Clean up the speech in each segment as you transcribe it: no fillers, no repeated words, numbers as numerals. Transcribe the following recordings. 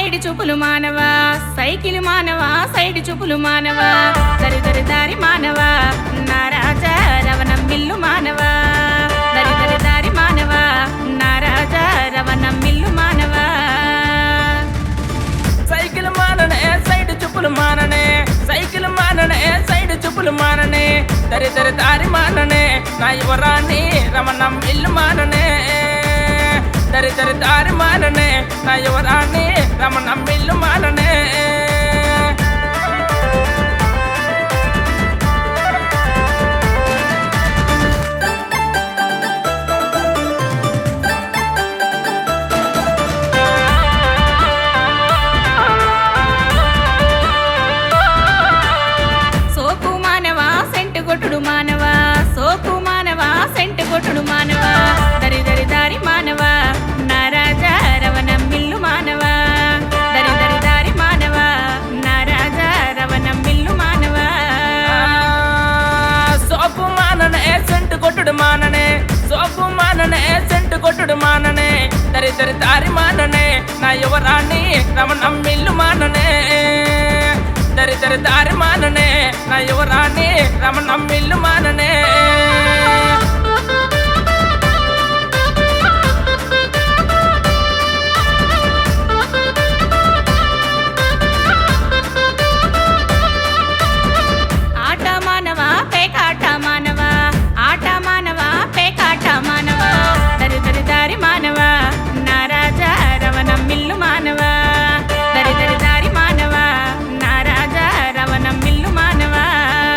side చూపులు మానవా cycle మానవా సైడ్ చూపులు మానవా దరి దరి దారి మానవా నా రాజా రవణం మిల్లు మానవా దరి దరి దారి మానవా నా రాజా రవణం మిల్లు మానవా సైకిల్ మాననే సైడ్ చూపులు మాననే సైకిల్ మాననే సైడ్ చూపులు మాననే దరి దరి దారి మాననే నా యువరాణి రమణం ఇల్లు మాననే దరి దరి దారి మాననే నా యువరాణి రమణం ఇల్లు మాననే కొట్టుడు మానవా సోకు మానవా సెంటు కొట్టుడు మానవా దరి దరి దారి మానవా నా రాజా రవణం మిల్లు మానవా దరి దరి దారి మానవా నా రాజా రవణం మిల్లు మానవా సోకు మాననే సెంటు కొట్టుడు మాననే సోకు మాననే సెంటు కొట్టుడు మాననే దరి దరి దారి మాననే నా యువరాణి రమణం మిల్లు మాననే దరి దరి దారి మాననే నా యువరాణి రమణం మిల్లు మాననే ఆట మానవా పేకాట మానవా ఆట మానవా పేకాట మానవా దరి దరి దారి మానవా నా రాజా రవణం మిల్లు మానవా దరి దరి దారి మానవా నా రాజా రవణం మిల్లు మానవా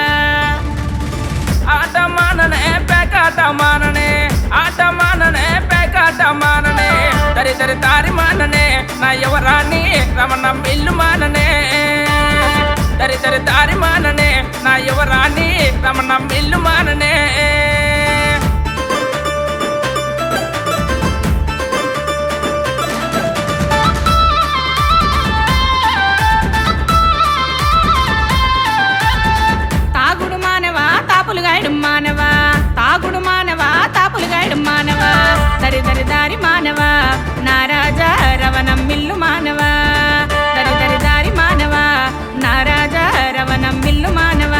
ఆట మాననే పేకాట మాననే ఆట మాననే పేకాట మాననే దరి దరి దారి మాననే నా యువరాణి రమణం ఇల్లు మాననే దరి దరి దారి మాననే నా యువరాణి రమణం ఇల్లు మాననే తాగుడు మానవా తాపులు గాయడం మానవా తాగుడు మానవా తాపులు గాయడం మానవా దరి దరి దారి మానవా నా రాజా రవణం మిల్లు మానవా దరి దరి దారి మానవా నా రాజా రవణం మిల్లు మానవా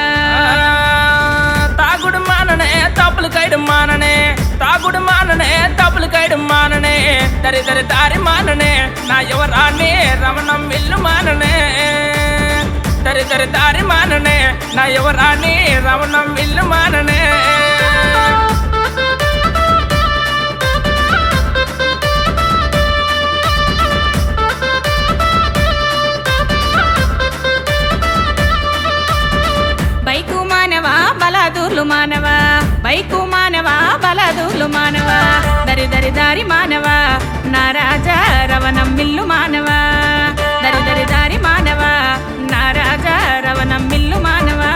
తాగుడు మాననే తాపులు కైడు మాననే తాగుడు మాననే తాపులు కైడు మాననే దరి దరి దారి మాననే నా యువరాణి రమణం ఇల్లు మాననే దరి దరి దారి మాననే నా యువరాణి రమణం ఇల్లు మాననే బైకు మానవా బలాదూర్లు మానవా బైకు మానవా బలాదూర్లు మానవా దరి దరి దారి మానవా నా రాజా రవణం మిల్లు మానవా దరి దరి దారి మానవా నా రాజా రవణం మిల్లు మానవా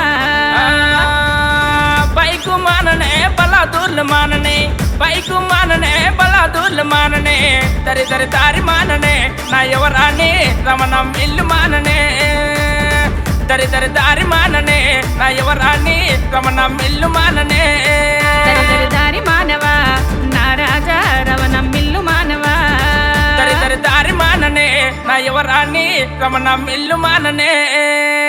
బైకు మాననే బలాదూర్లు మాననే బైకు మాననే బలాదూర్లు మాననే దరి దరి దారి మాననే నా యువరాణి రమణం ఇల్లు మాననే దరి దరి దారి మాననే నా యువరాణి రమణం ఇల్లు మాననే దరి దరి దారి మానవా నా రాజా రవణం మిల్లు మానవా దరి దరి దారి మాననే నా యువరాణి రమణం ఇల్లు మాననే